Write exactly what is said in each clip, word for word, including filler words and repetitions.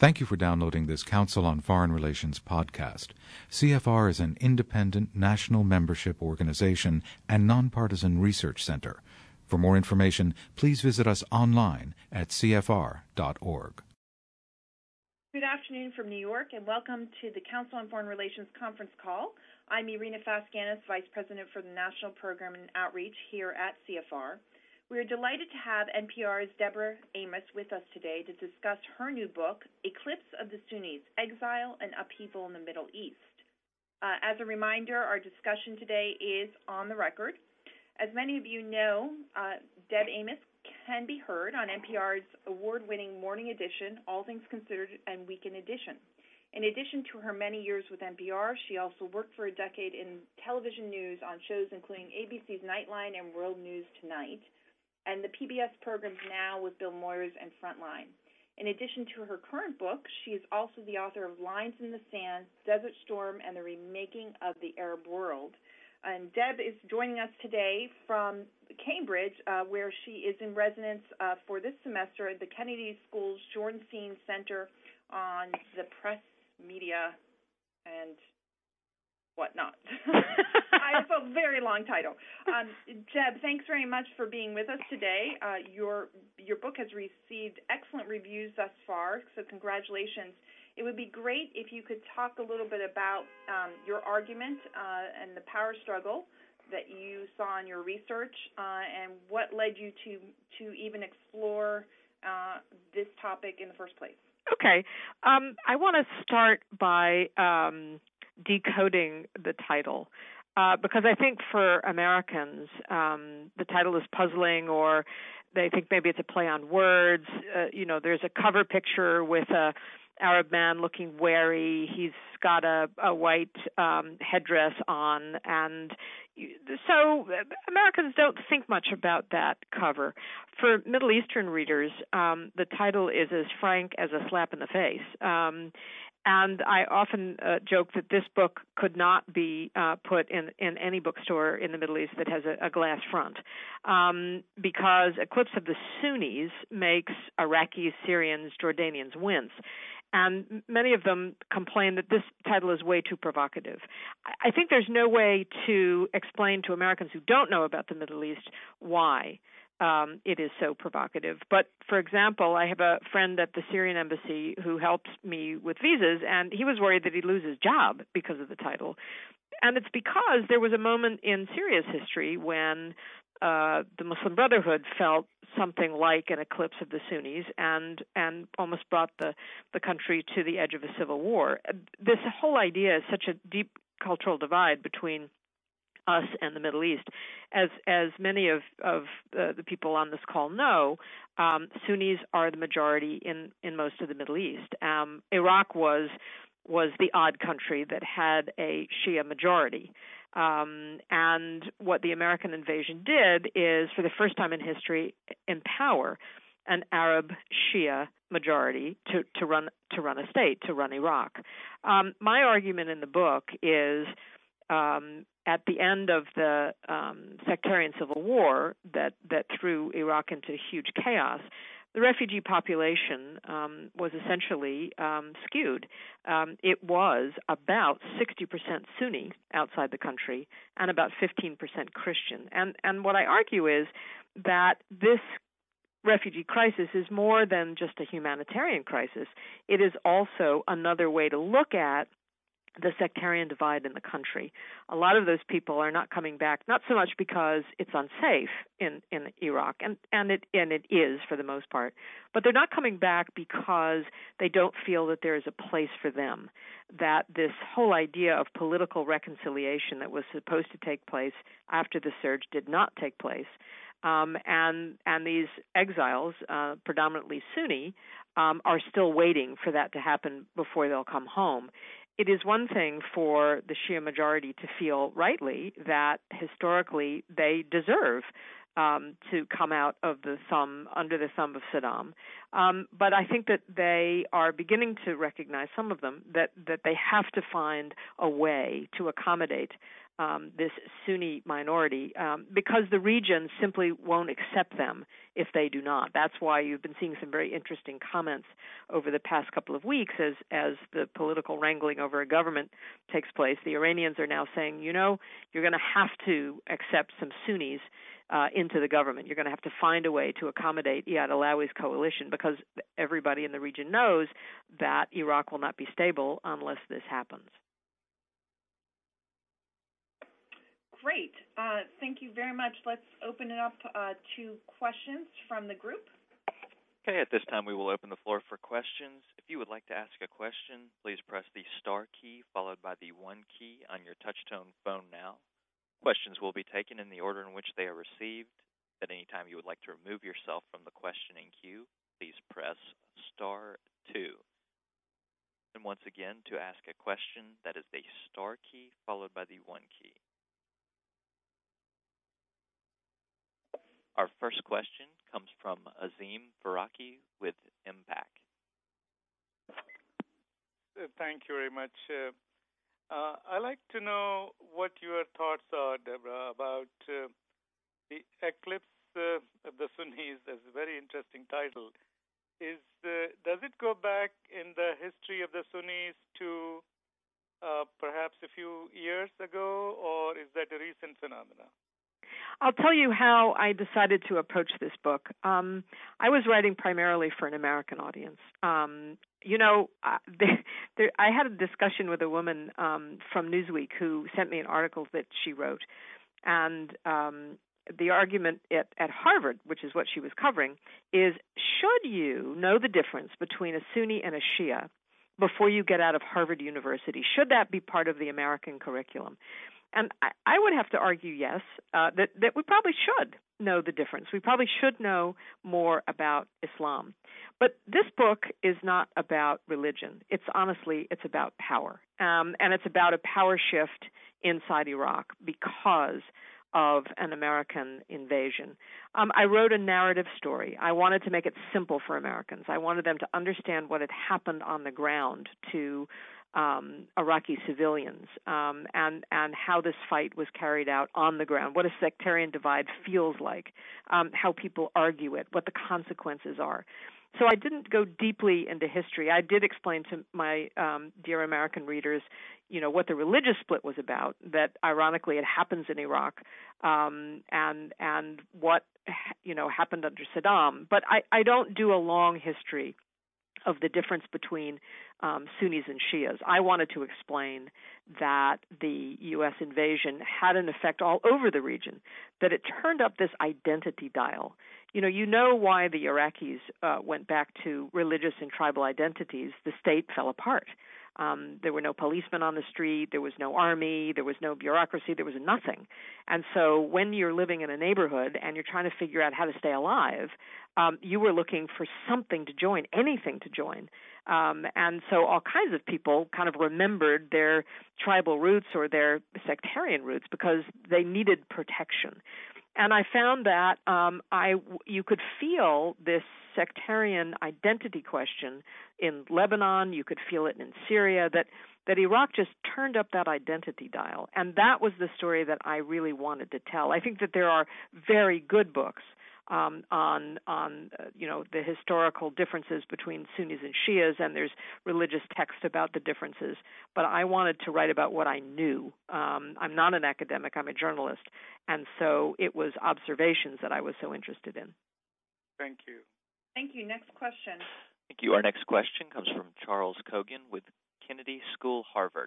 Thank you for downloading this Council on Foreign Relations podcast. C F R is an independent national membership organization and nonpartisan research center. For more information, please visit us online at c f r dot org. Good afternoon from New York, and welcome to the Council on Foreign Relations conference call. I'm Irina Faskianis, Vice President for the National Program and Outreach here at C F R. We are delighted to have N P R's Deborah Amos with us today to discuss her new book, Eclipse of the Sunnis, Exile and Upheaval in the Middle East. Uh, as a reminder, our discussion today is on the record. As many of you know, uh, Deb Amos can be heard on N P R's award-winning morning edition, All Things Considered, and Weekend edition. In addition to her many years with N P R, she also worked for a decade in television news on shows including A B C's Nightline and World News Tonight, and the P B S programs Now with Bill Moyers and Frontline. In addition to her current book, she is also the author of Lines in the Sand, Desert Storm, and the Remaking of the Arab World. And Deb is joining us today from Cambridge, uh, where she is in residence uh, for this semester at the Kennedy School's Shorenstein Center on the Press, Media, and whatnot. It's a very long title. Um, Deb, thanks very much for being with us today. Uh, your your book has received excellent reviews thus far, so congratulations. It would be great if you could talk a little bit about um, your argument uh, and the power struggle that you saw in your research, uh, and what led you to to even explore uh, this topic in the first place. Okay. Um, I want to start by um, decoding the title. Uh, because I think for Americans, um, the title is puzzling, or they think maybe it's a play on words. Uh, you know, there's a cover picture with a Arab man looking wary. He's got a, a white um, headdress on, and so Americans don't think much about that cover. For Middle Eastern readers, um, the title is as frank as a slap in the face. Um, And I often uh, joke that this book could not be uh, put in, in any bookstore in the Middle East that has a, a glass front, um, because Eclipse of the Sunnis makes Iraqis, Syrians, Jordanians wince. And many of them complain that this title is way too provocative. I think there's no way to explain to Americans who don't know about the Middle East why Um, it is so provocative. But, for example, I have a friend at the Syrian embassy who helps me with visas, and he was worried that he'd lose his job because of the title. And it's because there was a moment in Syria's history when uh, the Muslim Brotherhood felt something like an eclipse of the Sunnis and and almost brought the, the country to the edge of a civil war. This whole idea is such a deep cultural divide between us and the Middle East. As as many of, of uh, the people on this call know, um, Sunnis are the majority in, in most of the Middle East. Um, Iraq was was the odd country that had a Shia majority. Um, and what the American invasion did is, for the first time in history, empower an Arab Shia majority to, to run to run a state, to run Iraq. Um, my argument in the book is Um, at the end of the um, sectarian civil war that, that threw Iraq into huge chaos, the refugee population um, was essentially um, skewed. Um, it was about sixty percent Sunni outside the country and about fifteen percent Christian. And, and what I argue is that this refugee crisis is more than just a humanitarian crisis. It is also another way to look at the sectarian divide in the country. A lot of those people are not coming back, not so much because it's unsafe in, in Iraq, and, and it and it is for the most part, but they're not coming back because they don't feel that there is a place for them, that this whole idea of political reconciliation that was supposed to take place after the surge did not take place. Um, and and these exiles, uh, predominantly Sunni, um, are still waiting for that to happen before they'll come home. It is one thing for the Shia majority to feel rightly that historically they deserve um, to come out of the thumb, under the thumb of Saddam. Um, but I think that they are beginning to recognize, some of them, that, that they have to find a way to accommodate um, this Sunni minority um, because the region simply won't accept them if they do not. That's why you've been seeing some very interesting comments over the past couple of weeks as, as the political wrangling over a government takes place. The Iranians are now saying, you know, you're going to have to accept some Sunnis uh, into the government. You're going to have to find a way to accommodate Iyad Allawi's coalition because everybody in the region knows that Iraq will not be stable unless this happens. Great. Uh, thank you very much. Let's open it up uh, to questions from the group. Okay, at this time we will open the floor for questions. If you would like to ask a question, please press the star key followed by the one key on your touch-tone phone now. Questions will be taken in the order in which they are received. At any time you would like to remove yourself from the questioning queue, please press star two. And once again, to ask a question, that is the star key followed by the one key. Our first question comes from Azim Faraki with Impact. Thank you very much. Uh, uh, I'd like to know what your thoughts are, Deborah, about uh, the eclipse uh, of the Sunnis. That's a very interesting title. Is uh, does it go back in the history of the Sunnis to uh, perhaps a few years ago, or is that a recent phenomenon? I'll tell you how I decided to approach this book. Um, I was writing primarily for an American audience. Um, you know, uh, there, there, I had a discussion with a woman um, from Newsweek who sent me an article that she wrote, and um, the argument at, at Harvard, which is what she was covering, is should you know the difference between a Sunni and a Shia before you get out of Harvard University? Should that be part of the American curriculum? And I, I would have to argue, yes, uh, that, that we probably should know the difference. We probably should know more about Islam. But this book is not about religion. It's honestly, it's about power. Um, and it's about a power shift inside Iraq because of an American invasion. Um, I wrote a narrative story. I wanted to make it simple for Americans. I wanted them to understand what had happened on the ground to Um, Iraqi civilians um, and and how this fight was carried out on the ground, what a sectarian divide feels like, um, how people argue it, what the consequences are. So I didn't go deeply into history. I did explain to my um, dear American readers, you know, what the religious split was about, that ironically it happens in Iraq, um, and and what, you know, happened under Saddam. But I, I don't do a long history of the difference between um, Sunnis and Shias. I wanted to explain that the U S invasion had an effect all over the region, that it turned up this identity dial. You know, you know why the Iraqis uh, went back to religious and tribal identities. The state fell apart. Um, there were no policemen on the street. There was no army. There was no bureaucracy. There was nothing. And so when you're living in a neighborhood and you're trying to figure out how to stay alive, um, you were looking for something to join, anything to join. Um, and so all kinds of people kind of remembered their tribal roots or their sectarian roots because they needed protection. And I found that um, I, you could feel this sectarian identity question in Lebanon. You could feel it in Syria, that, that Iraq just turned up that identity dial. And that was the story that I really wanted to tell. I think that there are very good books um, on, on uh, you know, the historical differences between Sunnis and Shias, and there's religious text about the differences. But I wanted to write about what I knew. Um, I'm not an academic. I'm a journalist. And so it was observations that I was so interested in. Thank you. Thank you. Next question. Thank you. Our next question comes from Charles Kogan with Kennedy School, Harvard.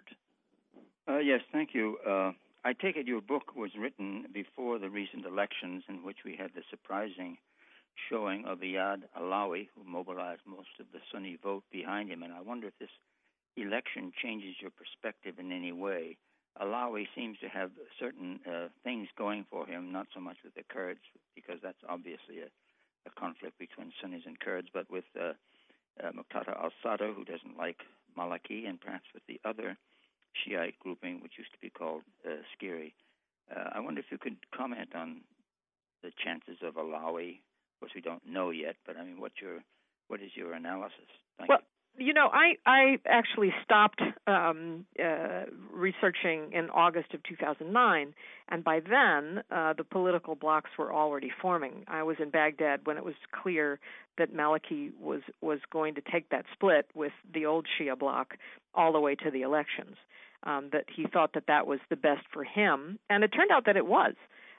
Uh, yes, thank you. Uh, I take it your book was written before the recent elections in which we had the surprising showing of Iyad Allawi, who mobilized most of the Sunni vote behind him. And I wonder if this election changes your perspective in any way. Allawi seems to have certain uh, things going for him, not so much with the Kurds, because that's obviously a, a conflict between Sunnis and Kurds, but with uh, uh, Muqtada al-Sadr, who doesn't like Maliki, and perhaps with the other Shiite grouping, which used to be called uh, Skiri. Uh, I wonder if you could comment on the chances of Allawi. Of course, we don't know yet, but I mean, what your what is your analysis? Thank well, you. you know, I, I actually stopped um, uh, researching in August of two thousand nine, and by then uh, the political blocs were already forming. I was in Baghdad when it was clear that Maliki was, was going to take that split with the old Shia bloc all the way to the elections, um, that he thought that that was the best for him, and it turned out that it was,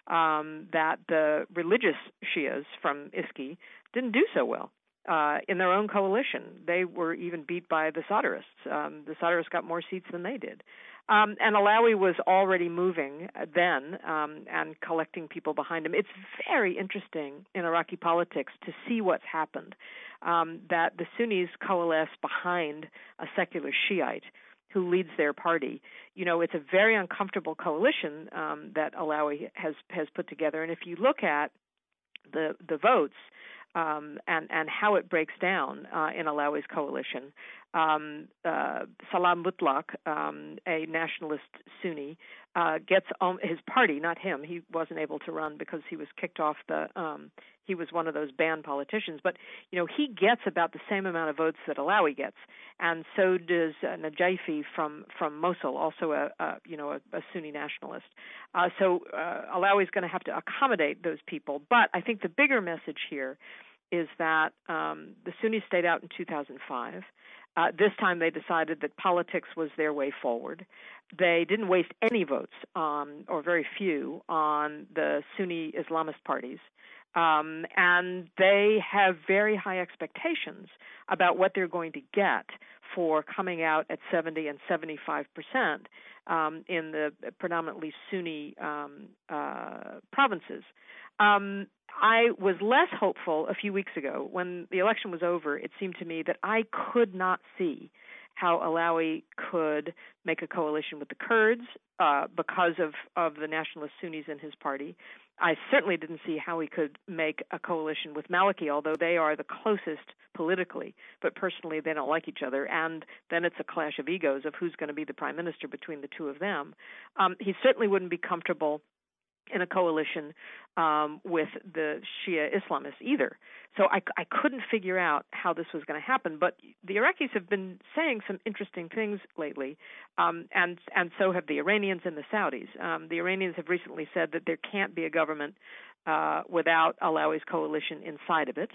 um, that the religious Shias from Iski didn't do so well. Uh, in their own coalition. They were even beat by the Sadrists. Um, the Sadrists got more seats than they did. Um, and Alawi was already moving then um, and collecting people behind him. It's very interesting in Iraqi politics to see what's happened, um, that the Sunnis coalesce behind a secular Shiite who leads their party. You know, it's a very uncomfortable coalition um, that Alawi has, has put together. And if you look at the, the votes, Um, and, and how it breaks down uh, in Alawi's coalition. Um, uh, Salam Mutlaq, um, a nationalist Sunni, uh, gets um, his party, not him. He wasn't able to run because he was kicked off the. Um, he was one of those banned politicians. But you know, he gets about the same amount of votes that Alawi gets, and so does uh, Najaifi from from Mosul, also a, a you know a, a Sunni nationalist. Uh, so uh, Alawi is going to have to accommodate those people. But I think the bigger message here is that um, the Sunnis stayed out in two thousand five. Uh, this time they decided that politics was their way forward. They didn't waste any votes, um, or very few, on the Sunni Islamist parties. Um, and they have very high expectations about what they're going to get for coming out at seventy and seventy-five percent um, in the predominantly Sunni um, uh, provinces. Um, I was less hopeful a few weeks ago. When the election was over, it seemed to me that I could not see how Alawi could make a coalition with the Kurds uh, because of, of the nationalist Sunnis in his party. I certainly didn't see how he could make a coalition with Maliki, although they are the closest politically, but personally they don't like each other, and then it's a clash of egos of who's going to be the prime minister between the two of them. Um, he certainly wouldn't be comfortable in a coalition um, with the Shia Islamists either. So I, I couldn't figure out how this was going to happen. But the Iraqis have been saying some interesting things lately, um, and and so have the Iranians and the Saudis. Um, the Iranians have recently said that there can't be a government uh, without Alawi's coalition inside of it.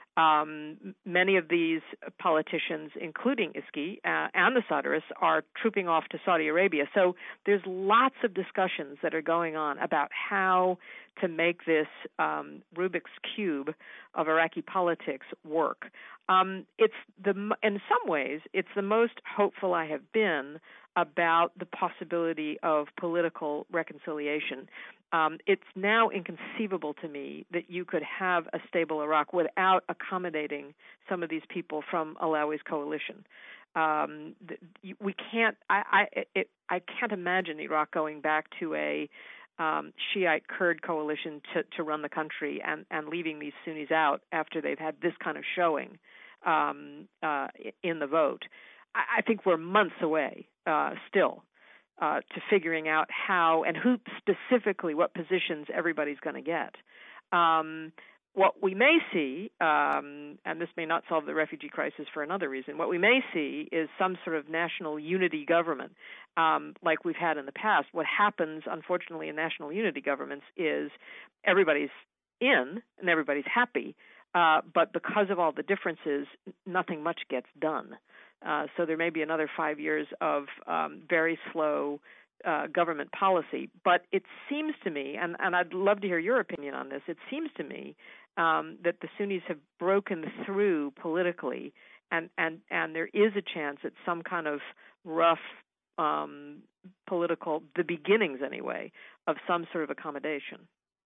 Um, many of these politicians, including Iski uh, and the Sadrists, are trooping off to Saudi Arabia. So there's lots of discussions that are going on about how to make this um, Rubik's Cube of Iraqi politics work. Um, it's the, in some ways, it's the most hopeful I have been about the possibility of political reconciliation. Um, it's now inconceivable to me that you could have a stable Iraq without accommodating some of these people from Alawi's coalition. Um, we can't. I, I, it, I can't imagine Iraq going back to a um, Shiite Kurd coalition to, to run the country and, and leaving these Sunnis out after they've had this kind of showing um, uh, in the vote. I, I think we're months away uh, still. Uh, to figuring out how and who specifically, what positions everybody's going to get. Um, what we may see, um, and this may not solve the refugee crisis for another reason, what we may see is some sort of national unity government um, like we've had in the past. What happens, unfortunately, in national unity governments is everybody's in and everybody's happy, uh, but because of all the differences, nothing much gets done. Uh, so there may be another five years of um, very slow uh, government policy. But it seems to me, and, and I'd love to hear your opinion on this, it seems to me um, that the Sunnis have broken through politically, and, and, and there is a chance at some kind of rough um, political, the beginnings anyway, of some sort of accommodation.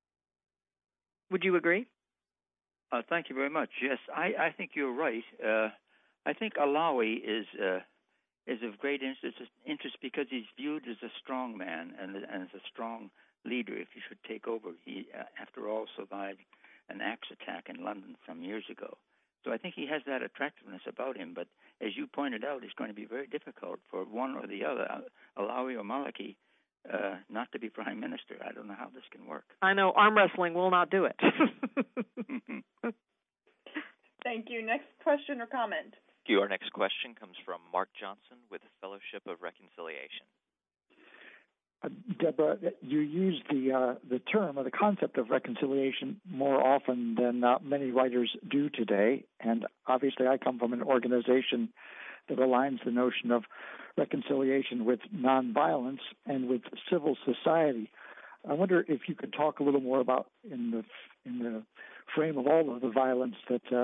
Would you agree? Uh, thank you very much. Yes, I, I think you're right. Uh, I think Alawi is uh, is of great interest, interest because he's viewed as a strong man and, and as a strong leader if he should take over. He, uh, after all, survived an axe attack in London some years ago. So I think he has that attractiveness about him. But as you pointed out, it's going to be very difficult for one or the other, Alawi or Maliki, uh, not to be prime minister. I don't know how this can work. I know arm wrestling will not do it. Thank you. Next question or comment? Thank you. Our next question comes from Mark Johnson with Fellowship of Reconciliation. Uh, Deborah, you use the uh, the term or the concept of reconciliation more often than uh, many writers do today, and obviously I come from an organization that aligns the notion of reconciliation with nonviolence and with civil society. I wonder if you could talk a little more about, in the in the frame of all of the violence that uh,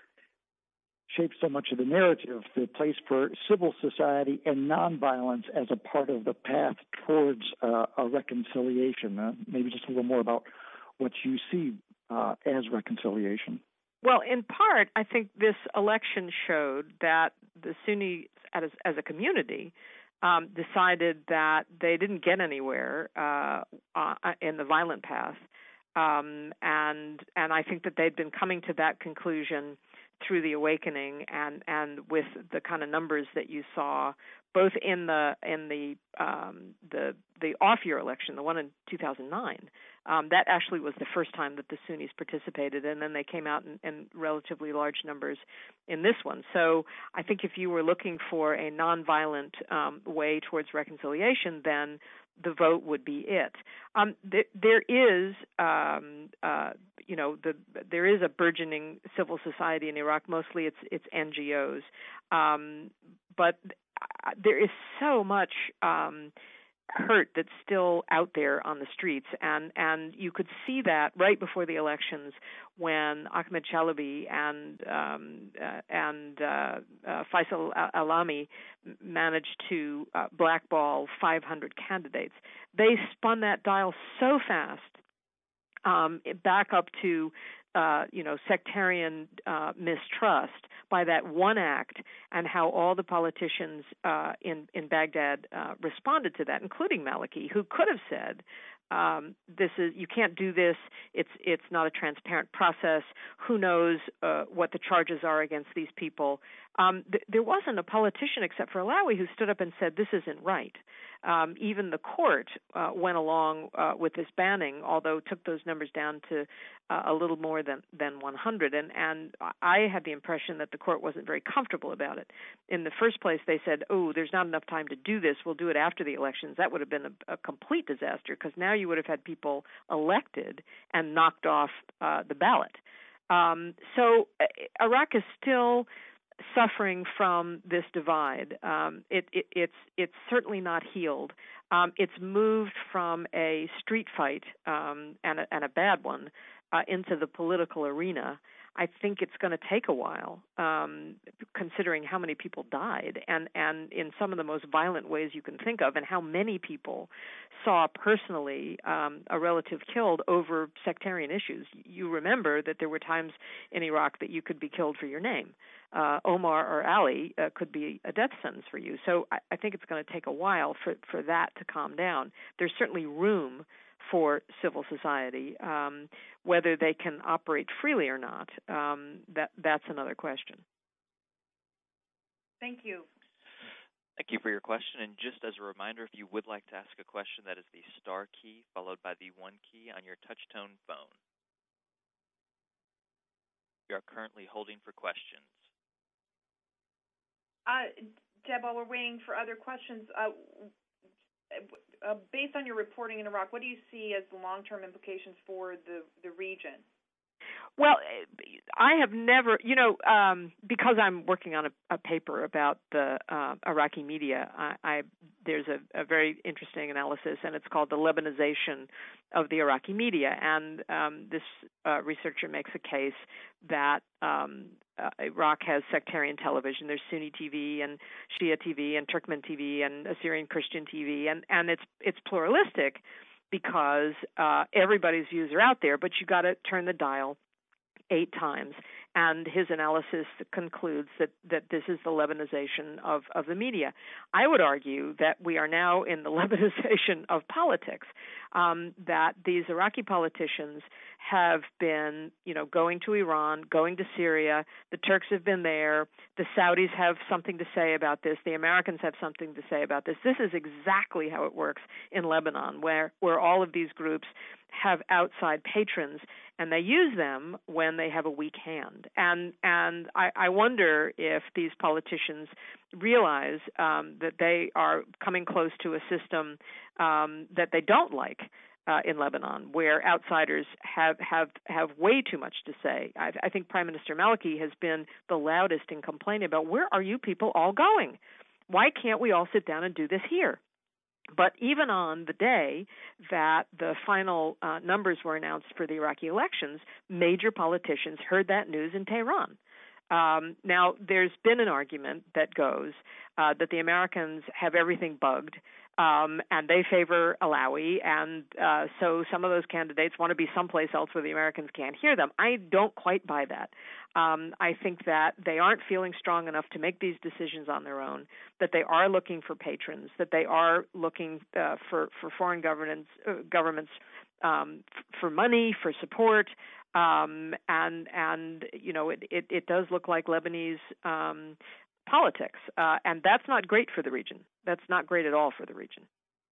shapes so much of the narrative, the place for civil society and nonviolence as a part of the path towards uh, a reconciliation. Uh, maybe just a little more about what you see uh, as reconciliation. Well, in part, I think this election showed that the Sunnis, as, as a community, um, decided that they didn't get anywhere uh, uh, in the violent path, um, and and I think that they'd been coming to that conclusion through the awakening and, and with the kind of numbers that you saw, both in the in the um, the the off-year election, the one in two thousand nine. Um, that actually was the first time that the Sunnis participated, and then they came out in, in relatively large numbers in this one. So I think if you were looking for a nonviolent um, way towards reconciliation, then the vote would be it. Um, th- there is, um, uh, you know, the, there is a burgeoning civil society in Iraq. Mostly, it's it's N G Os, um, but there is so much Um, hurt that's still out there on the streets, and and you could see that right before the elections when Ahmed Chalabi and um, uh, and uh, uh, Faisal Alami managed to uh, blackball five hundred candidates. They spun that dial so fast, um, back up to uh, you know sectarian uh, mistrust by that one act, and how all the politicians uh, in in Baghdad uh, responded to that, including Maliki, who could have said, um, "This is you can't do this. It's it's not a transparent process. Who knows uh, what the charges are against these people?" Um, th- there wasn't a politician except for Alawi who stood up and said, "This isn't right." Um, even the court uh, went along uh, with this banning, although took those numbers down to uh, a little more than, than one hundred. And, and I had the impression that the court wasn't very comfortable about it. In the first place, they said, oh, there's not enough time to do this. We'll do it after the elections. That would have been a, a complete disaster, because now you would have had people elected and knocked off uh, the ballot. Um, so uh, Iraq is still suffering from this divide. Um, it, it, it's it's certainly not healed. Um, it's moved from a street fight um, and, a, and a bad one uh, into the political arena. I think it's going to take a while, um, considering how many people died, and, and in some of the most violent ways you can think of, and how many people saw personally um, a relative killed over sectarian issues. You remember that there were times in Iraq that you could be killed for your name. Uh, Omar or Ali uh, could be a death sentence for you. So I, I think it's going to take a while for, for that to calm down. There's certainly room for civil society. Um, whether they can operate freely or not, um, that that's another question. Thank you. Thank you for your question. And just as a reminder, if you would like to ask a question, that is the star key followed by the one key on your touch-tone phone. We are currently holding for questions. Uh, Deb, while we're waiting for other questions, uh, uh, based on your reporting in Iraq, what do you see as the long-term implications for the, the region? Well, I have never, you know, um, because I'm working on a, a paper about the uh, Iraqi media, I, I there's a, a very interesting analysis, and it's called The Lebanization of the Iraqi Media. And um, this uh, researcher makes a case that um, uh, Iraq has sectarian television. There's Sunni T V and Shia T V and Turkmen T V and Assyrian Christian T V, and, and it's it's pluralistic because uh, everybody's views are out there, but you got to turn the dial eight times. And his analysis concludes that, that this is the Lebanization of, of the media. I would argue that we are now in the Lebanization of politics, um, that these Iraqi politicians have been, you know, going to Iran, going to Syria. The Turks have been there. The Saudis have something to say about this. The Americans have something to say about this. This is exactly how it works in Lebanon, where, where all of these groups have outside patrons, and they use them when they have a weak hand. And and I, I wonder if these politicians realize um, that they are coming close to a system um, that they don't like uh, in Lebanon, where outsiders have, have, have way too much to say. I, I think Prime Minister Maliki has been the loudest in complaining about, where are you people all going? Why can't we all sit down and do this here? But even on the day that the final uh, numbers were announced for the Iraqi elections, major politicians heard that news in Tehran. Um, now, there's been an argument that goes uh, that the Americans have everything bugged, um, and they favor Alawi, and uh, so some of those candidates want to be someplace else where the Americans can't hear them. I don't quite buy that. Um, I think that they aren't feeling strong enough to make these decisions on their own, that they are looking for patrons, that they are looking uh, for, for foreign governments, uh, governments um, f- for money, for support, um, and, and you know, it, it, it does look like Lebanese um, politics, uh, and that's not great for the region. That's not great at all for the region.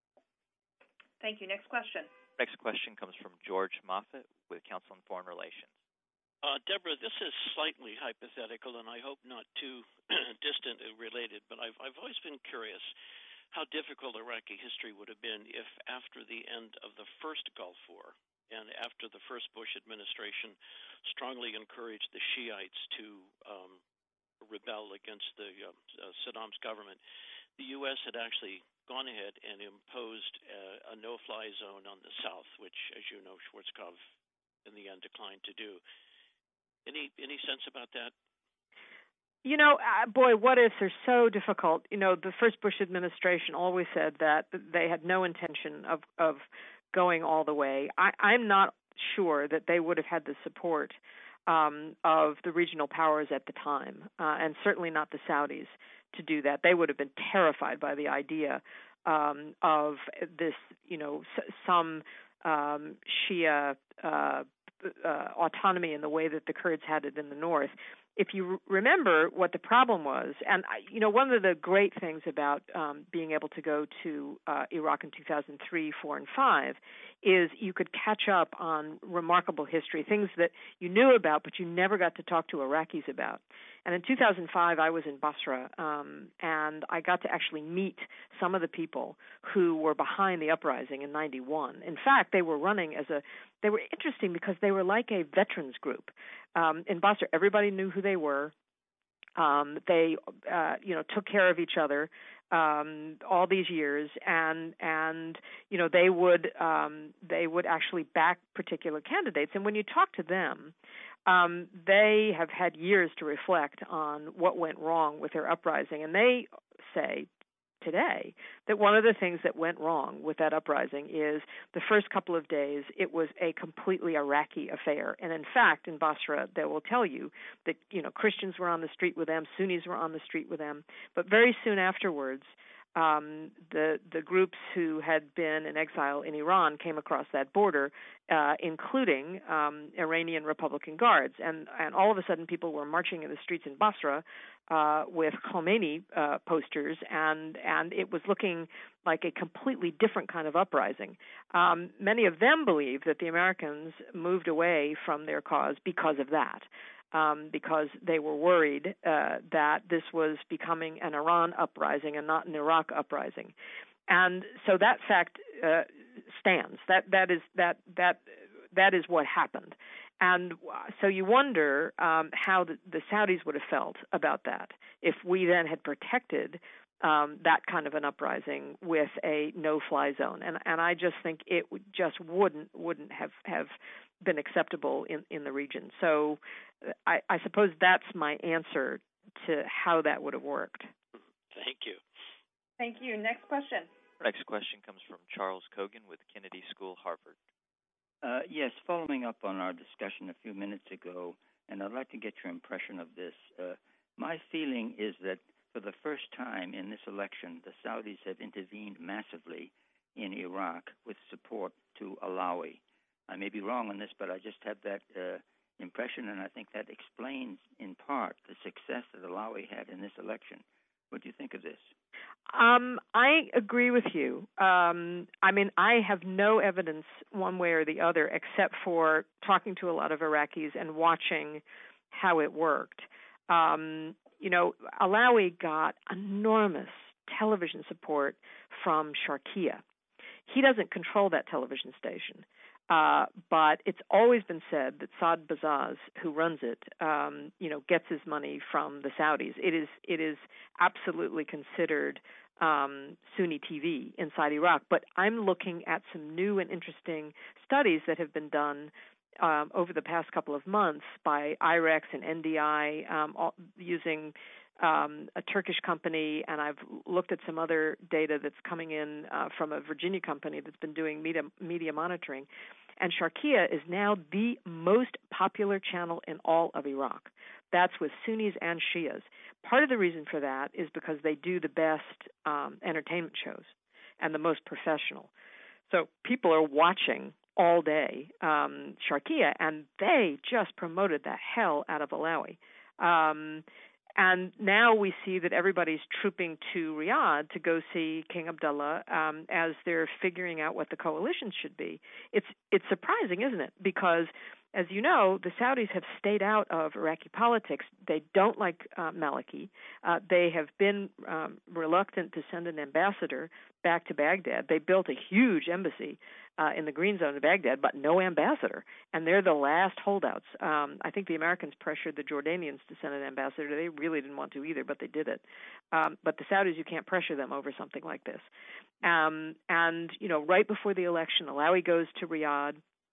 Thank you. Next question. Next question comes from George Moffett with Council on Foreign Relations. Uh, Deborah, this is slightly hypothetical, and I hope not too distant related, but I've, I've always been curious how difficult Iraqi history would have been if after the end of the first Gulf War and after the first Bush administration strongly encouraged the Shiites to um, rebel against the uh, uh, Saddam's government, the U S had actually gone ahead and imposed uh, a no-fly zone on the south, which, as you know, Schwarzkopf in the end declined to do. Any any sense about that? You know, uh, boy, what ifs are so difficult. You know, the first Bush administration always said that they had no intention of, of going all the way. I, I'm not sure that they would have had the support um, of the regional powers at the time, uh, and certainly not the Saudis, to do that. They would have been terrified by the idea um, of this, you know, s- some um, Shia uh Uh, autonomy in the way that the Kurds had it in the north. If you r- remember what the problem was, and I, you know, one of the great things about um, being able to go to uh, Iraq in two thousand three, four, and five is you could catch up on remarkable history, things that you knew about but you never got to talk to Iraqis about. And in two thousand five, I was in Basra, um, and I got to actually meet some of the people who were behind the uprising in ninety-one. In fact, they were running as a They were interesting because they were like a veterans group. Um, in Basra, everybody knew who they were. Um, they, uh, you know, took care of each other um, all these years, and and you know they would um, they would actually back particular candidates. And when you talk to them, um, they have had years to reflect on what went wrong with their uprising, and they say today that one of the things that went wrong with that uprising is the first couple of days it was a completely Iraqi affair. And in fact, in Basra, they will tell you that, you know, Christians were on the street with them, Sunnis were on the street with them. But very soon afterwards, um, the the groups who had been in exile in Iran came across that border, uh, including um, Iranian Republican Guards. And, and all of a sudden, people were marching in the streets in Basra uh, with Khomeini uh, posters, and, and it was looking like a completely different kind of uprising. Um, many of them believe that the Americans moved away from their cause because of that. Um, because they were worried uh, that this was becoming an Iran uprising and not an Iraq uprising, and so that fact uh, stands. That that is that that that is what happened, and so you wonder um, how the, the Saudis would have felt about that if we then had protected um, that kind of an uprising with a no-fly zone, and and I just think it would, just wouldn't wouldn't have have been acceptable in, in the region. So I, I suppose that's my answer to how that would have worked. Thank you. Thank you. Next question. Our next question comes from Charles Kogan with Kennedy School, Harvard. Uh, yes, following up on our discussion a few minutes ago, and I'd like to get your impression of this. Uh, my feeling is that for the first time in this election, the Saudis have intervened massively in Iraq with support to Alawi. I may be wrong on this, but I just have that uh, impression, and I think that explains, in part, the success that Alawi had in this election. What do you think of this? Um, I agree with you. Um, I mean, I have no evidence one way or the other except for talking to a lot of Iraqis and watching how it worked. Um, you know, Alawi got enormous television support from Sharqiya. He doesn't control that television station. Uh, but it's always been said that Saad Bazaz, who runs it, um, you know, gets his money from the Saudis. It is it is absolutely considered um, Sunni T V inside Iraq. But I'm looking at some new and interesting studies that have been done um, over the past couple of months by I R E X and N D I um, all, using Um, a Turkish company, and I've looked at some other data that's coming in uh, from a Virginia company that's been doing media, media monitoring. And Sharqiya is now the most popular channel in all of Iraq. That's with Sunnis and Shias. Part of the reason for that is because they do the best um, entertainment shows and the most professional. So people are watching all day um, Sharqiya, and they just promoted the hell out of Alawi. Um, And now we see that everybody's trooping to Riyadh to go see King Abdullah um, as they're figuring out what the coalition should be. It's it's surprising, isn't it? Because, as you know, the Saudis have stayed out of Iraqi politics. They don't like uh, Maliki. Uh, they have been um, reluctant to send an ambassador back to Baghdad. They built a huge embassy uh, in the Green Zone of Baghdad, but no ambassador. And they're the last holdouts. Um, I think the Americans pressured the Jordanians to send an ambassador. They really didn't want to either, but they did it. Um, but the Saudis, you can't pressure them over something like this. Um, and, you know, right before the election, Alawi goes to Riyadh.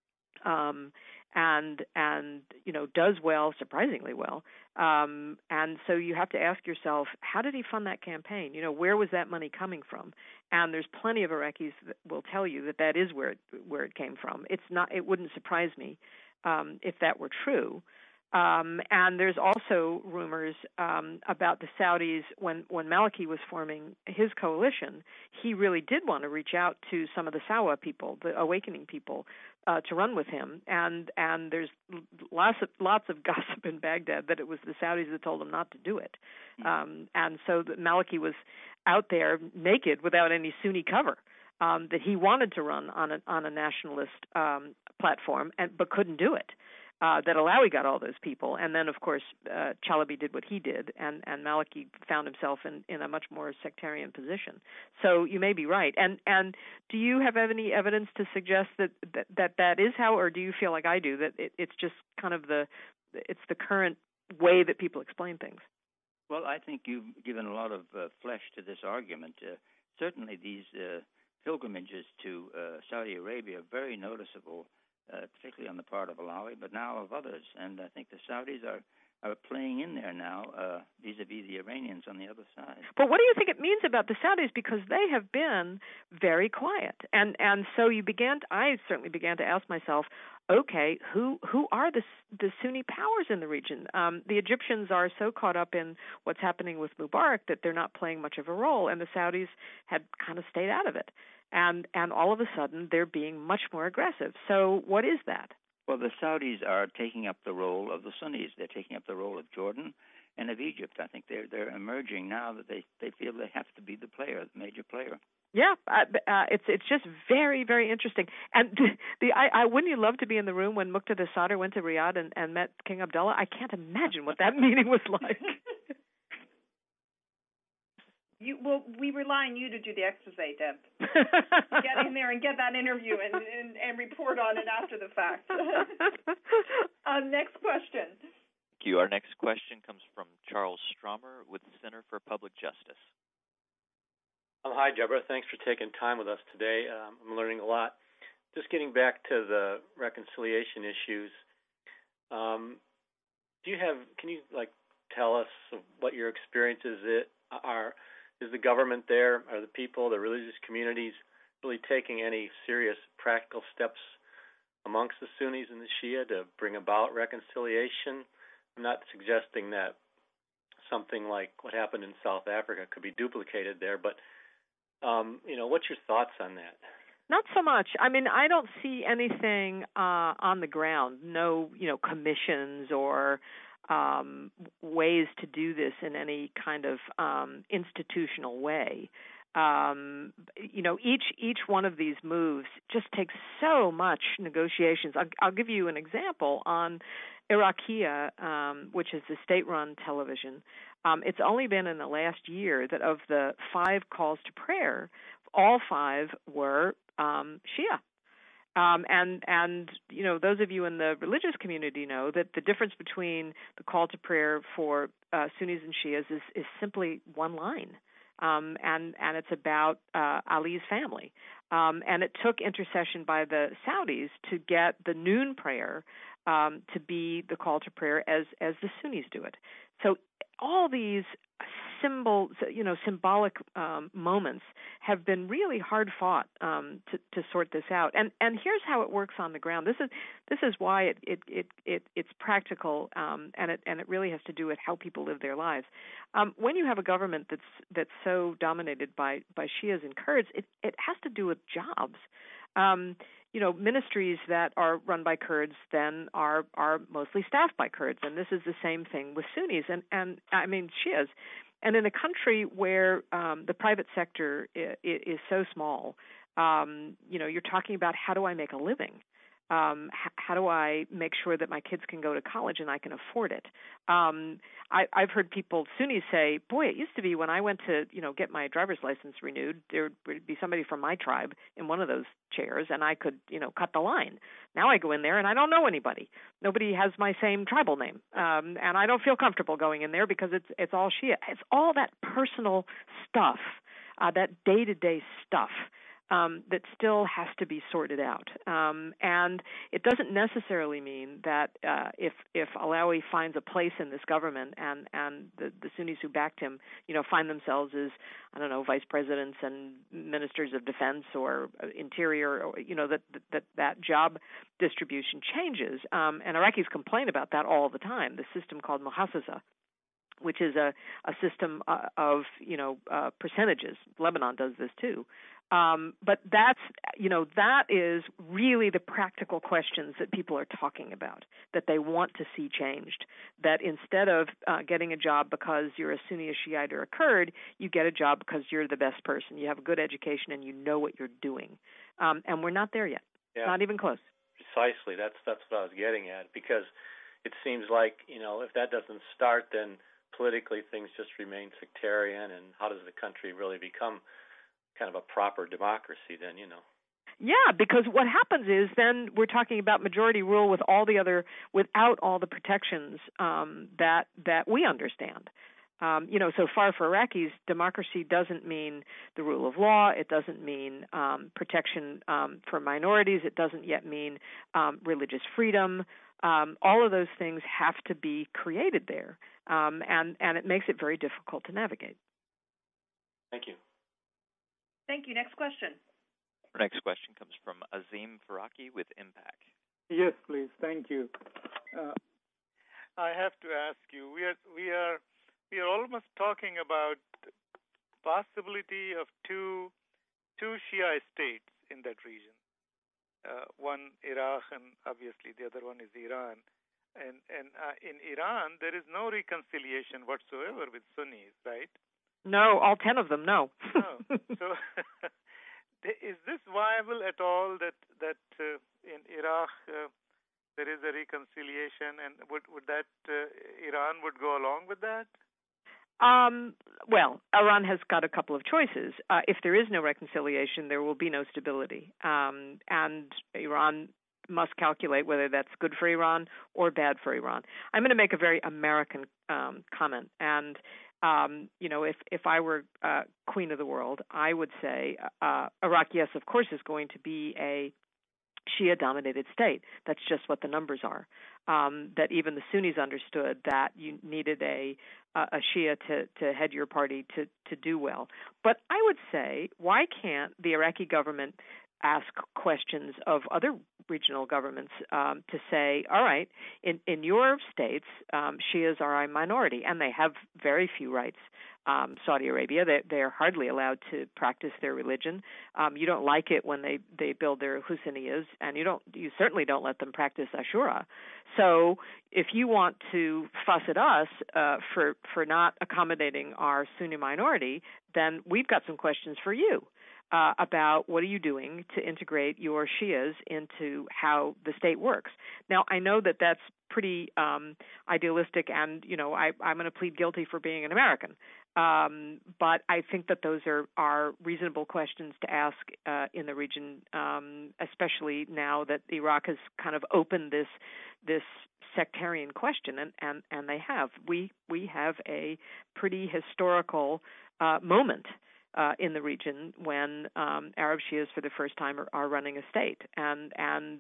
Um, and and you know does well, surprisingly well. Um, and so you have to ask yourself, how did he fund that campaign? You know, where was that money coming from? And there's plenty of Iraqis that will tell you that that is where it, where it came from. It's not. It wouldn't surprise me um, if that were true. Um, and there's also rumors um, about the Saudis when, when Maliki was forming his coalition. He really did want to reach out to some of the Sawa people, the awakening people, uh, to run with him. And and there's lots of lots of gossip in Baghdad that it was the Saudis that told him not to do it. Um, and so that Maliki was out there naked without any Sunni cover. Um, that he wanted to run on a on a nationalist um, platform, and but couldn't do it. Uh, that Alawi got all those people, and then of course uh, Chalabi did what he did, and, and Maliki found himself in, in a much more sectarian position. So you may be right. And and do you have any evidence to suggest that that, that, that is how, or do you feel like I do, that it, it's just kind of the it's the current way that people explain things? Well, I think you've given a lot of uh, flesh to this argument. Uh, certainly, these uh, pilgrimages to uh, Saudi Arabia are very noticeable. Uh, particularly on the part of Alawi, but now of others. And I think the Saudis are, are playing in there now uh, vis-a-vis the Iranians on the other side. But what do you think it means about the Saudis? Because they have been very quiet. And and so you began, to, I certainly began to ask myself, okay, who who are the, the Sunni powers in the region? Um, the Egyptians are so caught up in what's happening with Mubarak that they're not playing much of a role, and the Saudis had kind of stayed out of it. And and all of a sudden, they're being much more aggressive. So what is that? Well, the Saudis are taking up the role of the Sunnis. They're taking up the role of Jordan and of Egypt. I think they're they're emerging now that they, they feel they have to be the player, the major player. Yeah, uh, uh, it's it's just very, very interesting. And the I, I wouldn't you love to be in the room when Muqtada Sadr went to Riyadh and, and met King Abdullah? I can't imagine what that meeting was like. You, well, we rely on you to do the expose, Deb. Get in there and get that interview and, and, and report on it after the fact. uh, next question. Thank you. Our next question comes from Charles Stromer with the Center for Public Justice. Um, hi, Deborah. Thanks for taking time with us today. Um, I'm learning a lot. Just getting back to the reconciliation issues. Um, do you have? Can you like tell us what your experiences it are? Is the government there? Are the people, the religious communities, really taking any serious practical steps amongst the Sunnis and the Shia to bring about reconciliation? I'm not suggesting that something like what happened in South Africa could be duplicated there, but um, you know, what's your thoughts on that? Not so much. I mean, I don't see anything uh, on the ground. No, you know, commissions or um, ways to do this in any kind of um, institutional way. Um, you know, each each one of these moves just takes so much negotiations. I'll, I'll give you an example on Iraqiya, um, which is the state-run television. Um, it's only been in the last year that of the five calls to prayer, all five were um, Shia. Um, and, and, you know, those of you in the religious community know that the difference between the call to prayer for uh, Sunnis and Shias is, is simply one line. Um, and, and it's about uh, Ali's family. Um, and it took intercession by the Saudis to get the noon prayer um, to be the call to prayer as, as the Sunnis do it. So all these symbol, you know, symbolic um, moments have been really hard fought um, to, to sort this out. And and here's how it works on the ground. This is this is why it it it, it it's practical, um, and it and it really has to do with how people live their lives. Um, when you have a government that's that's so dominated by by Shias and Kurds, it it has to do with jobs. Um, you know, ministries that are run by Kurds then are are mostly staffed by Kurds, and this is the same thing with Sunnis and and I mean Shias. And in a country where um, the private sector is, is so small, um, you know, you're talking about how do I make a living? Um, h- how do I make sure that my kids can go to college and I can afford it? Um, I, I've heard people, Sunnis, say, boy, it used to be when I went to, you know, get my driver's license renewed, there would be somebody from my tribe in one of those chairs and I could, you know, cut the line. Now I go in there and I don't know anybody. Nobody has my same tribal name. Um, and I don't feel comfortable going in there because it's it's all Shia. It's all that personal stuff, uh, that day-to-day stuff. Um, that still has to be sorted out. Um, and it doesn't necessarily mean that uh, if if Alawi finds a place in this government and, and the, the Sunnis who backed him, you know, find themselves as, I don't know, vice presidents and ministers of defense or interior, or, you know, that, that that job distribution changes. Um, and Iraqis complain about that all the time, the system called muhassasa, which is a, a system uh, of, you know, uh, percentages. Lebanon does this too. Um, but that's, you know, that is really the practical questions that people are talking about, that they want to see changed, that instead of uh, getting a job because you're a Sunni, a Shiite, or a Kurd, you get a job because you're the best person. You have a good education and you know what you're doing. Um, and we're not there yet, yeah. Not even close. Precisely. That's, that's what I was getting at, because it seems like, you know, if that doesn't start, then politically things just remain sectarian, and how does the country really become kind of a proper democracy then, you know? Yeah, because what happens is then we're talking about majority rule with all the other, without all the protections um, that that we understand. Um, you know, so far for Iraqis, democracy doesn't mean the rule of law. It doesn't mean um, protection um, for minorities. It doesn't yet mean um, religious freedom. Um, all of those things have to be created there, um, and, and it makes it very difficult to navigate. Thank you. Thank you. Next question. Our next question comes from Azim Faraki with Impact. Yes, please. Thank you. Uh, I have to ask you. We are we are we are almost talking about possibility of two two Shia states in that region. Uh, one Iraq, and obviously the other one is Iran. And and uh, in Iran, there is no reconciliation whatsoever with Sunnis, right? No, all ten of them, no. No. So is this viable at all that that uh, in Iraq uh, there is a reconciliation, and would would that uh, Iran would go along with that? Um, well, Iran has got a couple of choices. Uh, if there is no reconciliation, there will be no stability. Um, and Iran must calculate whether that's good for Iran or bad for Iran. I'm going to make a very American um, comment. And, um, you know, if, if I were uh, queen of the world, I would say uh, Iraq, yes, of course, is going to be a Shia-dominated state. That's just what the numbers are. Um, that even the Sunnis understood that you needed a a Shia to, to head your party to, to do well. But I would say, why can't the Iraqi government ask questions of other regional governments um, to say, all right, in, in your states, um, Shias are a minority, and they have very few rights. Um, Saudi Arabia, they, they are hardly allowed to practice their religion. Um, you don't like it when they, they build their Husainiyas, and you don't you certainly don't let them practice Ashura. So if you want to fuss at us uh, for for not accommodating our Sunni minority, then we've got some questions for you. Uh, about what are you doing to integrate your Shias into how the state works. Now, I know that that's pretty um, idealistic, and, you know, I, I'm going to plead guilty for being an American. Um, but I think that those are, are reasonable questions to ask uh, in the region, um, especially now that Iraq has kind of opened this this sectarian question, and, and, and they have. We, we have a pretty historical uh, moment Uh, in the region when um, Arab Shias for the first time are, are running a state, and and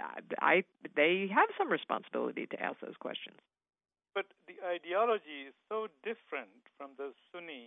I they have some responsibility to ask those questions. But the ideology is so different from the Sunni,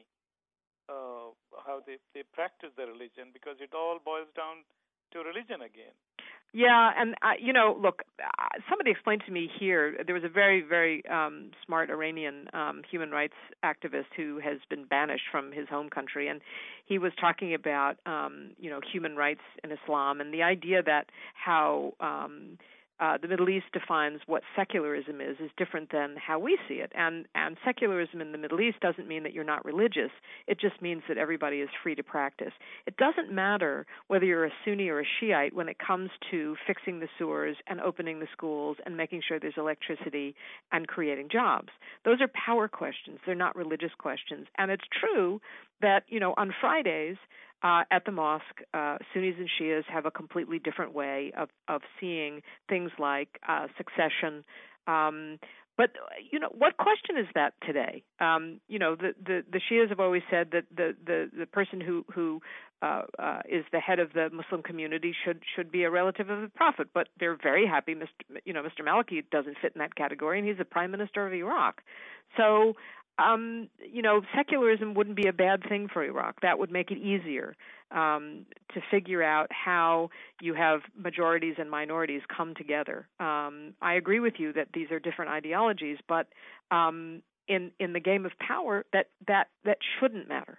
uh, how they, they practice their religion, because it all boils down to religion again. Yeah, and uh, you know, look, uh, somebody explained to me here. There was a very, very um, smart Iranian um, human rights activist who has been banished from his home country, and he was talking about, um, you know, human rights in Islam and the idea that how um, uh, the Middle East defines what secularism is is different than how we see it. And and secularism in the Middle East doesn't mean that you're not religious. It just means that everybody is free to practice. It doesn't matter whether you're a Sunni or a Shiite when it comes to fixing the sewers and opening the schools and making sure there's electricity and creating jobs. Those are power questions. They're not religious questions. And it's true that, you know, on Fridays, Uh, at the mosque, uh, Sunnis and Shias have a completely different way of, of seeing things like uh, succession. Um, but, you know, what question is that today? Um, you know, the, the, the Shias have always said that the, the, the person who, who uh, uh, is the head of the Muslim community should should be a relative of the Prophet. But they're very happy, Mister You know, Mister Maliki doesn't fit in that category, and he's the prime minister of Iraq. So, Um, you know, secularism wouldn't be a bad thing for Iraq. That would make it easier um, to figure out how you have majorities and minorities come together. Um, I agree with you that these are different ideologies, but um, in in the game of power, that that that shouldn't matter.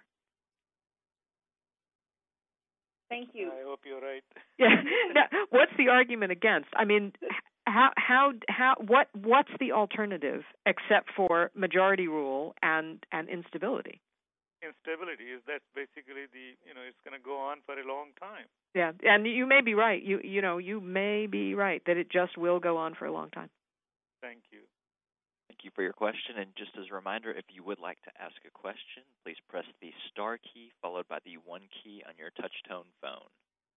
Thank you. I hope you're right. Yeah. Now, what's the argument against? I mean, how how how what what's the alternative except for majority rule and and instability? Instability is that's basically the you know it's going to go on for a long time. Yeah, and you may be right. You you know you may be right that it just will go on for a long time. Thank you. Thank you for your question. And just as a reminder, if you would like to ask a question, please press the star key followed by the one key on your touch-tone phone.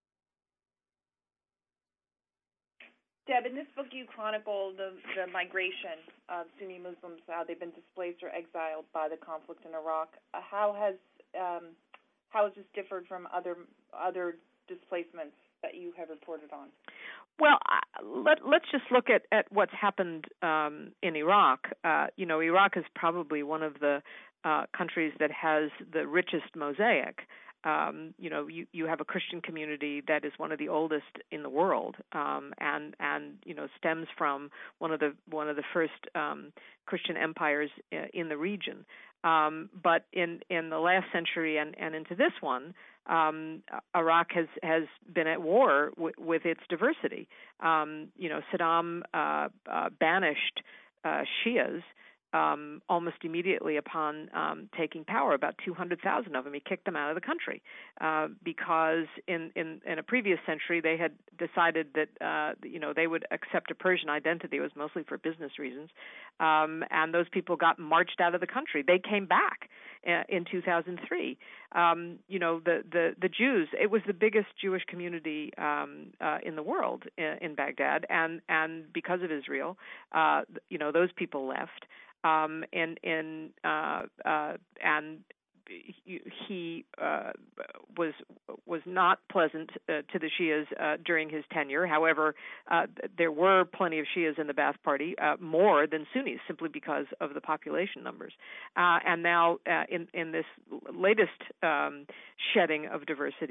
Deb, in this book you chronicle the, the migration of Sunni Muslims, how they've been displaced or exiled by the conflict in Iraq. Uh, how has um, how has this differed from other other displacements that you have reported on? Well, uh, let, let's just look at, at what's happened um, in Iraq. Uh, you know, Iraq is probably one of the uh, countries that has the richest mosaic. Um, you know, you, you have a Christian community that is one of the oldest in the world, um, and and you know stems from one of the one of the first um, Christian empires in the region. Um, but in, in the last century and, and into this one, um, Iraq has, has been at war w- with its diversity. Um, you know, Saddam uh, uh, banished uh, Shias. Um, almost immediately upon um, taking power, about two hundred thousand of them. He kicked them out of the country uh, because in, in, in a previous century they had decided that uh, you know they would accept a Persian identity. It was mostly for business reasons, um, and those people got marched out of the country. They came back uh, in two thousand three. Um, you know the, the the Jews. It was the biggest Jewish community um, uh, in the world in, in Baghdad, and and because of Israel, uh, you know those people left. Um, and and uh, uh, and he uh, was was not pleasant uh, to the Shias uh, during his tenure. However, uh, there were plenty of Shias in the Ba'ath Party, uh, more than Sunnis, simply because of the population numbers. Uh, and now, uh, in in this latest um, shedding of diversity,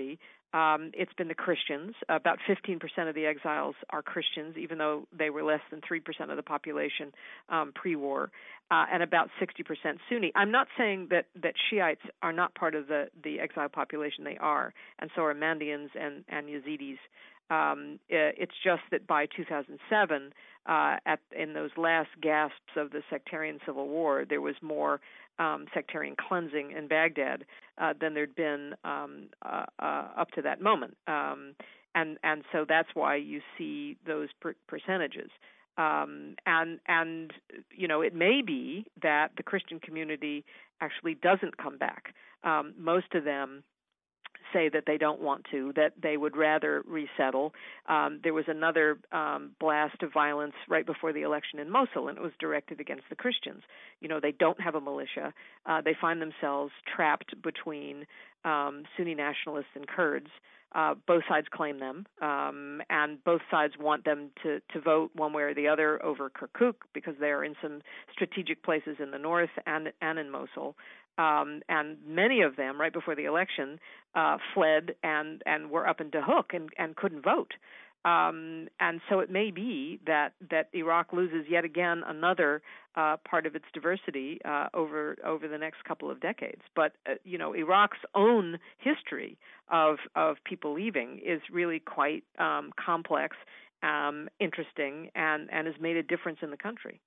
Um, it's been the Christians. About fifteen percent of the exiles are Christians, even though they were less than three percent of the population um, pre-war, uh, and about sixty percent Sunni. I'm not saying that, that Shiites are not part of the, the exile population. They are, and so are Mandaeans and, and Yazidis. Um, it's just that by two thousand seven, uh, at in those last gasps of the sectarian civil war, there was more um, sectarian cleansing in Baghdad uh, than there'd been um, uh, uh, up to that moment, um, and and so that's why you see those per- percentages. Um, and and you know, it may be that the Christian community actually doesn't come back. Um, most of them say that they don't want to, that they would rather resettle. Um, there was another um, blast of violence right before the election in Mosul, and it was directed against the Christians. You know, they don't have a militia. Uh, they find themselves trapped between um, Sunni nationalists and Kurds. Uh, both sides claim them, um, and both sides want them to, to vote one way or the other over Kirkuk because they are in some strategic places in the north and, and in Mosul. Um, and many of them, right before the election, uh, fled and, and were up in Dahuk and, and couldn't vote. Um, and so it may be that, that Iraq loses yet again another uh, part of its diversity uh, over over the next couple of decades. But uh, you know, Iraq's own history of of people leaving is really quite um, complex, um, interesting, and, and has made a difference in the country.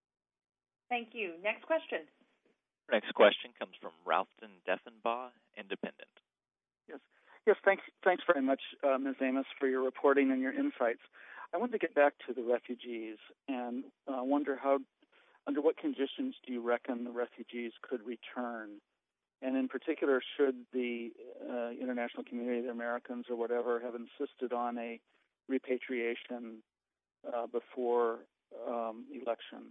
Thank you. Next question. Next question comes from Ralston Deffenbaugh, Independent. Yes, yes. Thanks, thanks very much, uh, Miz Amos, for your reporting and your insights. I want to get back to the refugees and uh, wonder how, under what conditions do you reckon the refugees could return, and in particular, should the uh, international community, the Americans or whatever, have insisted on a repatriation uh, before um, elections?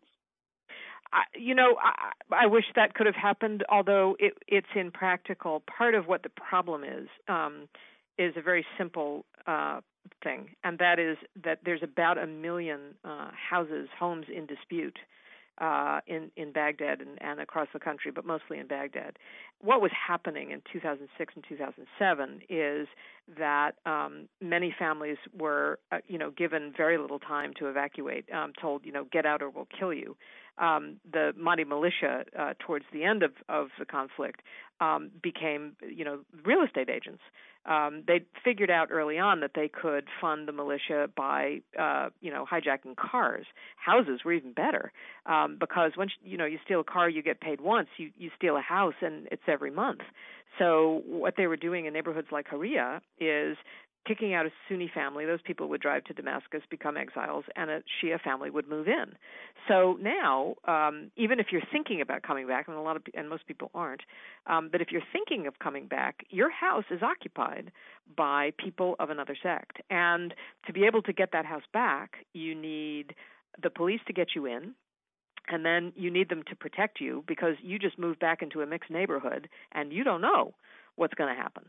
I, you know, I, I wish that could have happened, although it, it's impractical. Part of what the problem is um, is a very simple uh, thing, and that is that there's about a million uh, houses, homes in dispute uh, in, in Baghdad and, and across the country, but mostly in Baghdad. What was happening in two thousand six and two thousand seven is that um, many families were, uh, you know, given very little time to evacuate, um, told, you know, get out or we'll kill you. Um, the Mahdi militia, uh, towards the end of, of the conflict, um, became, you know, real estate agents. Um, they figured out early on that they could fund the militia by, uh, you know, hijacking cars. Houses were even better um, because once, you know, you steal a car, you get paid once. You, you steal a house, and it's every month. So what they were doing in neighborhoods like Haria is kicking out a Sunni family. Those people would drive to Damascus, become exiles, and a Shia family would move in. So now, um, even if you're thinking about coming back, and a lot of and most people aren't, um, but if you're thinking of coming back, your house is occupied by people of another sect. And to be able to get that house back, you need the police to get you in, and then you need them to protect you because you just moved back into a mixed neighborhood, and you don't know what's going to happen.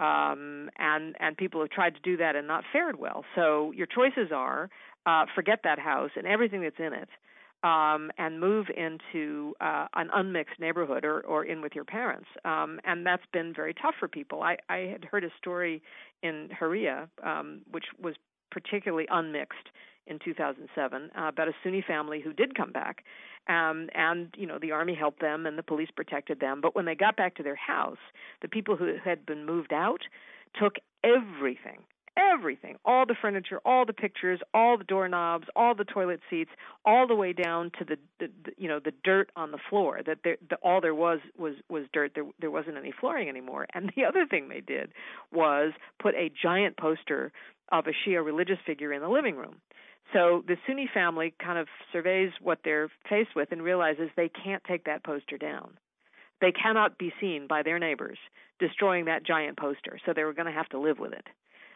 Um, and, and people have tried to do that and not fared well. So your choices are uh, forget that house and everything that's in it um, and move into uh, an unmixed neighborhood or, or in with your parents. Um, and that's been very tough for people. I, I had heard a story in Haria, um, which was particularly unmixed in two thousand seven, uh, about a Sunni family who did come back. Um, and, you know, the army helped them and the police protected them. But when they got back to their house, the people who had been moved out took everything, everything, all the furniture, all the pictures, all the doorknobs, all the toilet seats, all the way down to the, the, the you know, the dirt on the floor. That there, the, all there was was was dirt. There, there wasn't any flooring anymore. And the other thing they did was put a giant poster of a Shia religious figure in the living room. So the Sunni family kind of surveys what they're faced with and realizes they can't take that poster down. They cannot be seen by their neighbors destroying that giant poster, so they were going to have to live with it.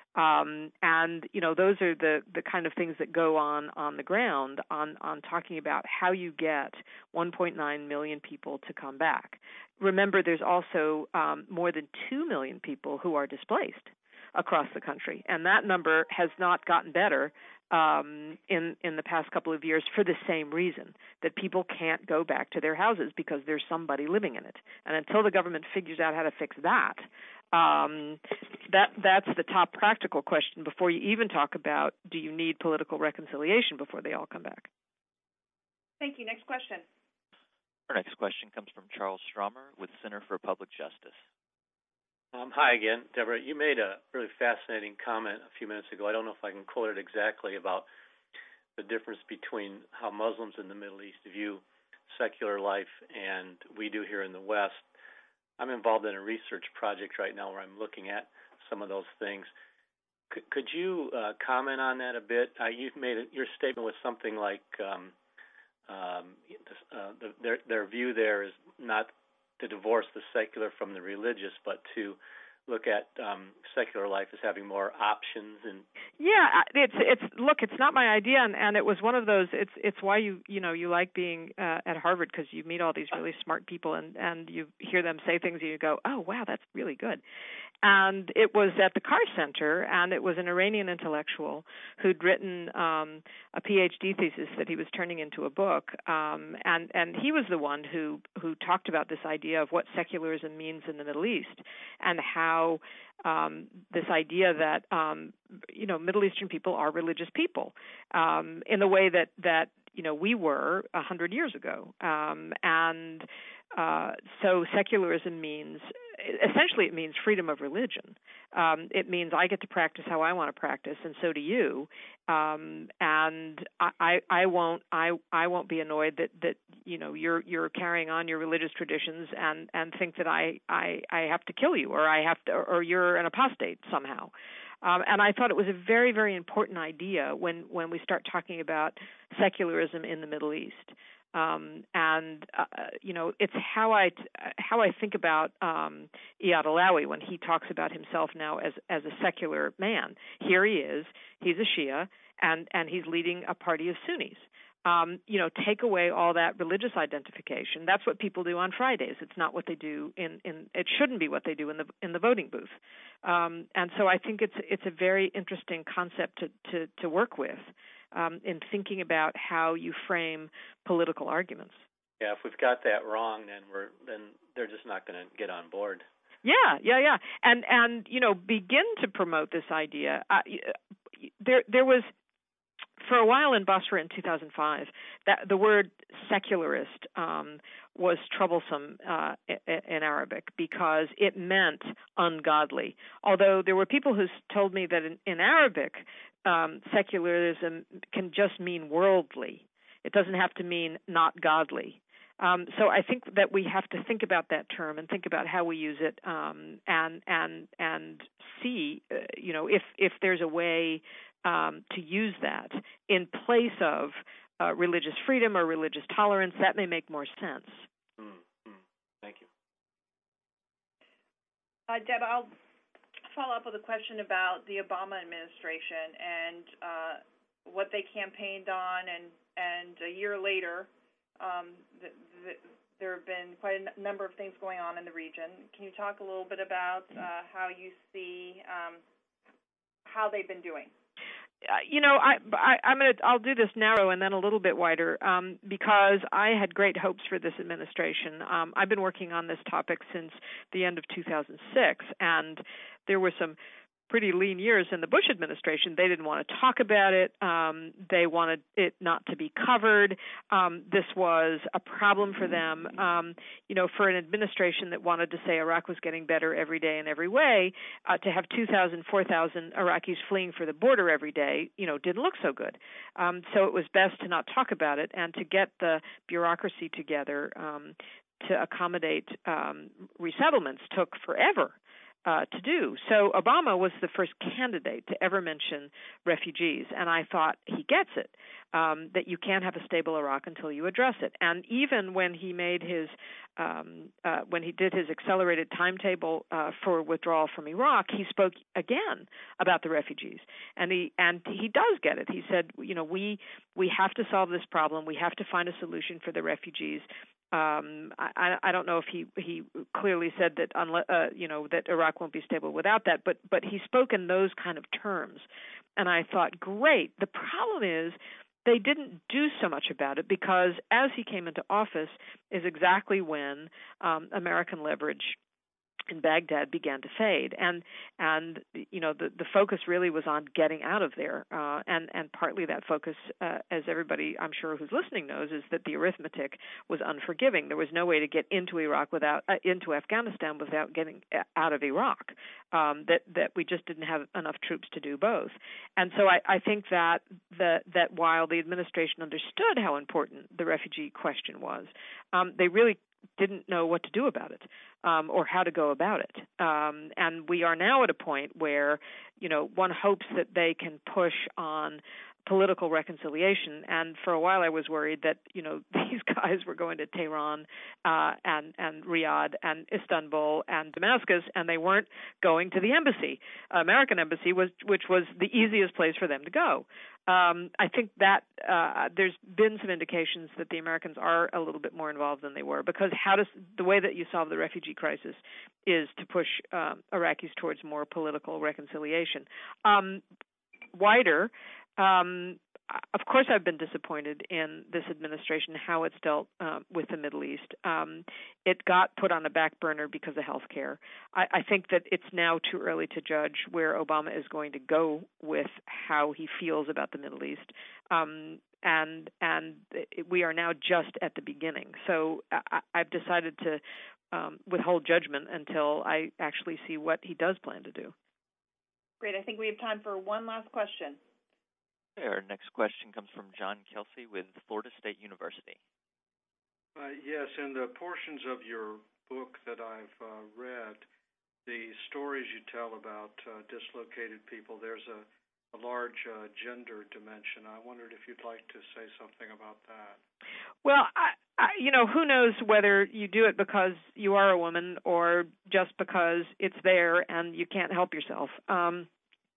Um, and, you know, those are the, the kind of things that go on on the ground on, on talking about how you get one point nine million people to come back. Remember, there's also um, more than two million people who are displaced across the country, and that number has not gotten better um, in in the past couple of years for the same reason, that people can't go back to their houses because there's somebody living in it. And until the government figures out how to fix that, um, that that's the top practical question before you even talk about, do you need political reconciliation before they all come back? Thank you. Next question. Our next question comes from Charles Straumer with Center for Public Justice. Um, hi again, Deborah. You made a really fascinating comment a few minutes ago. I don't know if I can quote it exactly, about the difference between how Muslims in the Middle East view secular life and we do here in the West. I'm involved in a research project right now where I'm looking at some of those things. Could, could you uh, comment on that a bit? Uh, you've made it, your statement was something like um, um, uh, the, their, their view there is not to divorce the secular from the religious, but to look at um, secular life as having more options. And yeah, it's it's look, it's not my idea, and, and it was one of those. It's it's why you you know you like being uh, at Harvard, because you meet all these really smart people, and and you hear them say things, and you go, oh wow, that's really good. And it was at the Carr Center, and it was an Iranian intellectual who'd written um, a PhD thesis that he was turning into a book, um, and and he was the one who who talked about this idea of what secularism means in the Middle East, and how um, this idea that um, you know Middle Eastern people are religious people um, in the way that that you know we were a hundred years ago, um, and uh, so secularism means. Essentially, it means freedom of religion. Um, it means I get to practice how I want to practice, and so do you. Um, and I, I, I won't, I, I won't be annoyed that, that you know you're you're carrying on your religious traditions and, and think that I, I, I have to kill you, or I have to, or you're an apostate somehow. Um, and I thought it was a very, very important idea when, when we start talking about secularism in the Middle East. Um, and uh, you know, it's how I t- how I think about um, Iyad Alawi when he talks about himself now as as a secular man. Here he is; he's a Shia, and and he's leading a party of Sunnis. Um, you know, take away all that religious identification. That's what people do on Fridays. It's not what they do in, in it shouldn't be what they do in the in the voting booth. Um, and so I think it's it's a very interesting concept to to, to work with. Um, in thinking about how you frame political arguments. Yeah, if we've got that wrong, then we're then they're just not going to get on board. Yeah, yeah, yeah, and and you know begin to promote this idea. Uh, there there was for a while in Basra in two thousand five that the word secularist um, was troublesome uh, in Arabic because it meant ungodly. Although there were people who told me that in, in Arabic. Um, secularism can just mean worldly. It doesn't have to mean not godly. Um, so I think that we have to think about that term and think about how we use it, um, and and and see, uh, you know, if if there's a way um, to use that in place of uh, religious freedom or religious tolerance. That may make more sense. Mm-hmm. Thank you, uh, Deb. I'll follow up with a question about the Obama administration and uh, what they campaigned on, and and a year later, um, the, the, there have been quite a n- number of things going on in the region. Can you talk a little bit about uh, how you see um, how they've been doing? Uh, you know, I, I, I'm gonna. I'll do this narrow and then a little bit wider um, because I had great hopes for this administration. Um, I've been working on this topic since the end of two thousand six, and there were some pretty lean years in the Bush administration. They didn't want to talk about it. Um, they wanted it not to be covered. Um, this was a problem for them. Um, you know, for an administration that wanted to say Iraq was getting better every day in every way, uh, to have two thousand, four thousand Iraqis fleeing for the border every day, you know, didn't look so good. Um, so it was best to not talk about it and to get the bureaucracy together um, to accommodate um, resettlements took forever. Uh, to do. So Obama was the first candidate to ever mention refugees, and I thought he gets it, um, that you can't have a stable Iraq until you address it. And even when he made his, um, uh, when he did his accelerated timetable uh, for withdrawal from Iraq, he spoke again about the refugees, and he and he does get it. He said, you know, we we have to solve this problem. We have to find a solution for the refugees. Um, I, I don't know if he, he clearly said that unless, uh, you know that Iraq won't be stable without that, but but he spoke in those kind of terms, and I thought, great. The problem is they didn't do so much about it because as he came into office is exactly when um, American leverage in Baghdad began to fade, and and you know the the focus really was on getting out of there, uh, and and partly that focus, uh, as everybody I'm sure who's listening knows, is that the arithmetic was unforgiving. There was no way to get into Iraq without uh, into Afghanistan without getting out of Iraq. Um, that that we just didn't have enough troops to do both, and so I, I think that the, that while the administration understood how important the refugee question was, um, they really didn't know what to do about it, um, or how to go about it. Um, and we are now at a point where, you know, one hopes that they can push on political reconciliation. And for a while I was worried that, you know, these guys were going to Tehran uh, and, and Riyadh and Istanbul and Damascus, and they weren't going to the embassy, American embassy, was which was the easiest place for them to go. Um, I think that uh, there's been some indications that the Americans are a little bit more involved than they were, because how does the way that you solve the refugee crisis is to push um, Iraqis towards more political reconciliation. Um, wider, um, of course, I've been disappointed in this administration, how it's dealt uh, with the Middle East. Um, it got put on a back burner because of health care. I, I think that it's now too early to judge where Obama is going to go with how he feels about the Middle East. Um, and and we are now just at the beginning. So I, I've decided to um, withhold judgment until I actually see what he does plan to do. Great. I think we have time for one last question. Our next question comes from John Kelsey with Florida State University. Uh, yes, in the portions of your book that I've uh, read, the stories you tell about uh, dislocated people, there's a, a large uh, gender dimension. I wondered if you'd like to say something about that. Well, I, I, you know, who knows whether you do it because you are a woman or just because it's there and you can't help yourself. Um,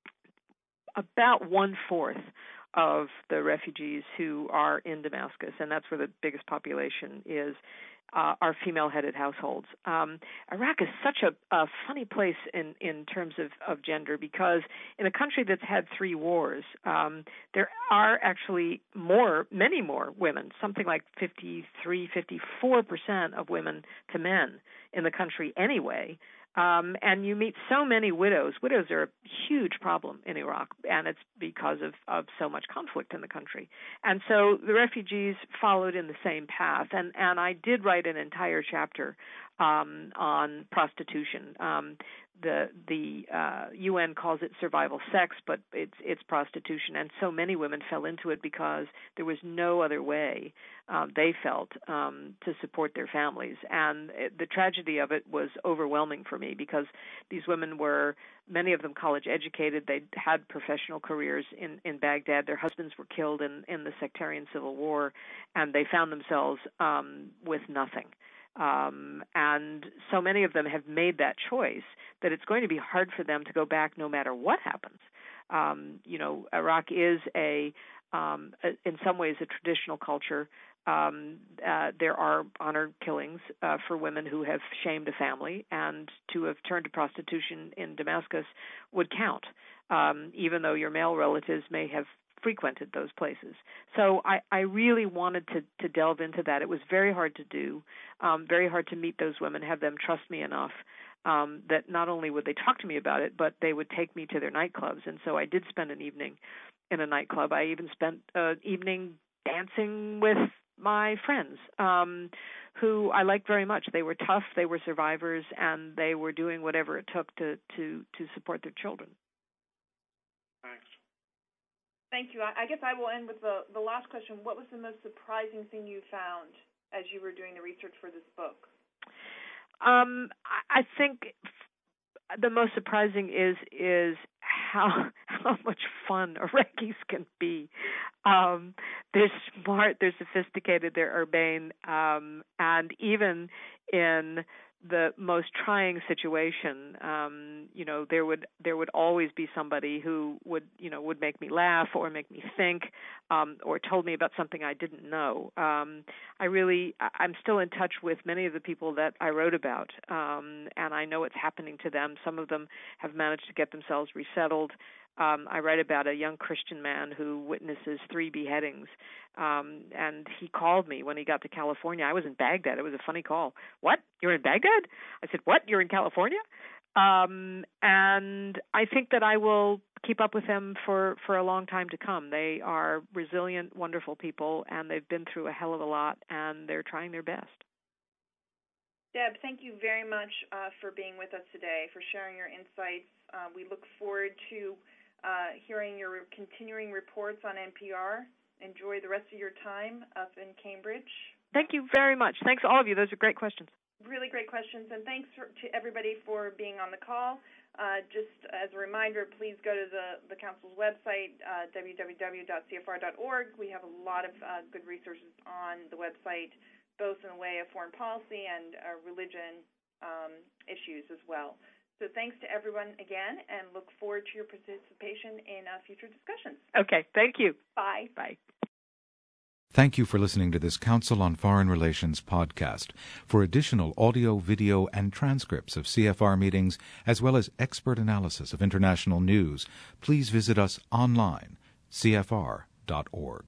about one-fourth of the refugees who are in Damascus, and that's where the biggest population is, uh, are female-headed households. Um, Iraq is such a, a funny place in, in terms of, of gender, because in a country that's had three wars, um, there are actually more, many more women, something like fifty-three, fifty-four percent of women to men in the country anyway. Um, and you meet so many widows. Widows are a huge problem in Iraq, and it's because of, of so much conflict in the country. And so the refugees followed in the same path. And, and I did write an entire chapter um, on prostitution. Um, the the uh, U N calls it survival sex, but it's it's prostitution. And so many women fell into it because there was no other way, um, they felt, um, to support their families. And it, the tragedy of it was overwhelming for me, because these women were, many of them college educated. They had professional careers in, in Baghdad. Their husbands were killed in, in the sectarian civil war, and they found themselves um, with nothing. Um, and so many of them have made that choice that it's going to be hard for them to go back no matter what happens. Um, you know, Iraq is a, um, a, in some ways, a traditional culture. Um, uh, there are honor killings uh, for women who have shamed a family, and to have turned to prostitution in Damascus would count, um, even though your male relatives may have frequented those places. So I, I really wanted to, to delve into that. It was very hard to do, um, very hard to meet those women, have them trust me enough um, that not only would they talk to me about it, but they would take me to their nightclubs. And so I did spend an evening in a nightclub. I even spent an evening dancing with my friends, um, who I liked very much. They were tough, they were survivors, and they were doing whatever it took to, to, to support their children. Thanks. Thank you. I guess I will end with the, the last question. What was the most surprising thing you found as you were doing the research for this book? Um, I think the most surprising is is how how much fun Iraqis can be. Um, they're smart, they're sophisticated, they're urbane, um, and even in the most trying situation, um, you know, there would there would always be somebody who would, you know, would make me laugh or make me think, um, or told me about something I didn't know. Um, I really, I'm still in touch with many of the people that I wrote about, um, and I know it's happening to them. Some of them have managed to get themselves resettled. Um, I write about a young Christian man who witnesses three beheadings, um, and he called me when he got to California. I was in Baghdad. It was a funny call. What? You're in Baghdad? I said, what? You're in California? Um, and I think that I will keep up with them for, for a long time to come. They are resilient, wonderful people, and they've been through a hell of a lot, and they're trying their best. Deb, thank you very much uh, for being with us today, for sharing your insights. Uh, we look forward to uh, hearing your continuing reports on N P R. Enjoy the rest of your time up in Cambridge. Thank you very much. Thanks, all of you. Those are great questions. Really great questions, and thanks for, to everybody for being on the call. Uh, just as a reminder, please go to the, the Council's website, uh, w w w dot c f r dot org. We have a lot of uh, good resources on the website, both in the way of foreign policy and uh, religion um, issues as well. So thanks to everyone again, and look forward to your participation in uh, future discussions. Okay, thank you. Bye. Bye. Thank you for listening to this Council on Foreign Relations podcast. For additional audio, video, and transcripts of C F R meetings, as well as expert analysis of international news, please visit us online, c f r dot org.